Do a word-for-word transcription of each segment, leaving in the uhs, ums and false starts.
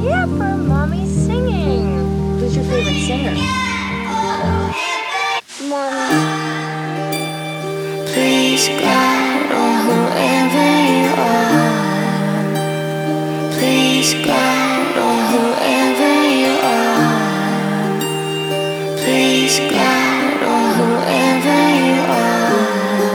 Yeah, for Mommy Singing. Who's your favorite singer? Mommy. Please God, or whoever you are. Please God, or whoever you are. Please God, or whoever you are.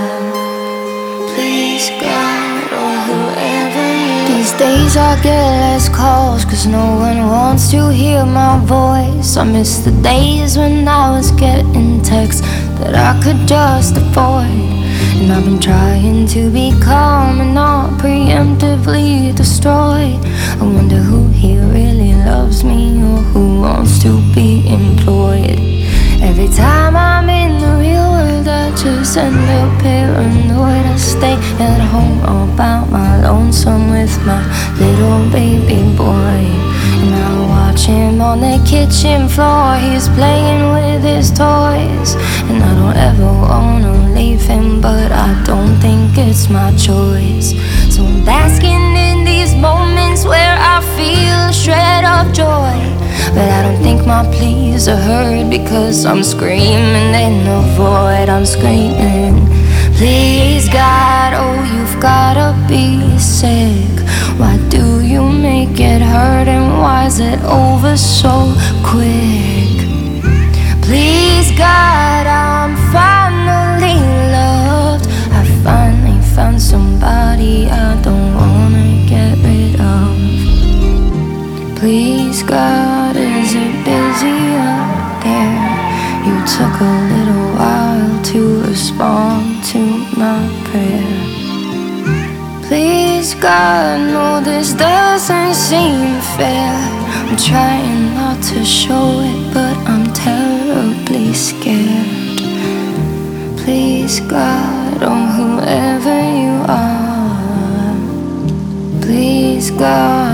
Please God, or whoever you are. These days I get less calls, cause no one wants to hear my voice. I miss the days when I was getting texts that I could just avoid. And I've been trying to be calm and not preemptively destroy. I wonder who here really loves me, or who wants to be employed. Every time I'm in the real world, I just end up paranoid. I stay at home all by my lonesome with my little baby boy. And I watch him on the kitchen floor, he's playing with his toys. And I don't ever wanna leave him, but I don't think it's my choice. So I'm basking in these moments where I feel a shred of joy. But I don't think my pleas are heard, because I'm screaming in the void. I'm screaming, please God, oh you've gotta be sick. Why do you make it hurt, and why is it over so quick? Please God, I'm finally loved. I finally found somebody I don't wanna get rid of. Please God, is it busy out there? You took a little while to respond to my prayer. Please God, no, this doesn't seem fair. I'm trying not to show it, but I'm terribly scared. Please God, oh whoever you are. Please God.